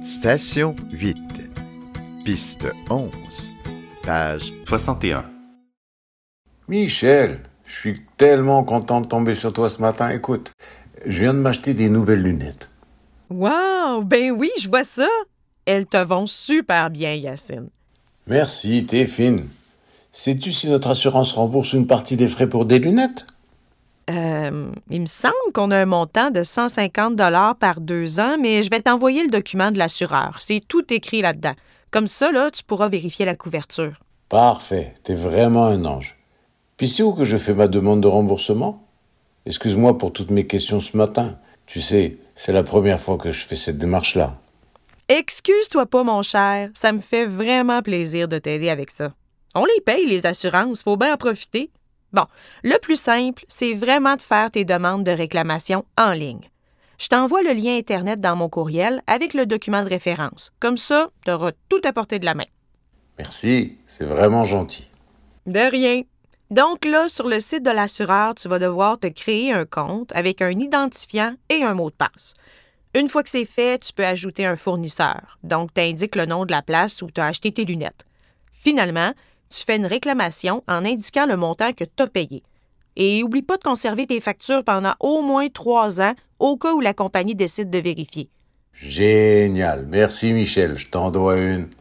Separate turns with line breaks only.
Station 8, piste 11, page
61.
Michel, je suis tellement content de tomber sur toi ce matin. Écoute, je viens de m'acheter des nouvelles lunettes.
Wow! Ben oui, je vois ça. Elles te vont super bien, Yacine.
Merci, t'es fine. Sais-tu si notre assurance rembourse une partie des frais pour des lunettes?
Il me semble qu'on a un montant de 150 $ par 2 ans, mais je vais t'envoyer le document de l'assureur. C'est tout écrit là-dedans. Comme ça, là, tu pourras vérifier la couverture.
Parfait, t'es vraiment un ange. Puis c'est où que je fais ma demande de remboursement? Excuse-moi pour toutes mes questions ce matin. Tu sais, c'est la première fois que je fais cette démarche-là.
Excuse-toi pas, mon cher. Ça me fait vraiment plaisir de t'aider avec ça. On les paye, les assurances. Faut bien en profiter. Bon, le plus simple, c'est vraiment de faire tes demandes de réclamation en ligne. Je t'envoie le lien Internet dans mon courriel avec le document de référence. Comme ça, tu auras tout à portée de la main.
Merci, c'est vraiment gentil.
De rien. Donc là, sur le site de l'assureur, tu vas devoir te créer un compte avec un identifiant et un mot de passe. Une fois que c'est fait, tu peux ajouter un fournisseur. Donc, tu indiques le nom de la place où tu as acheté tes lunettes. Finalement, tu fais une réclamation en indiquant le montant que tu as payé. Et oublie pas de conserver tes factures pendant au moins 3 ans au cas où la compagnie décide de vérifier.
Génial, merci Michel, je t'en dois une.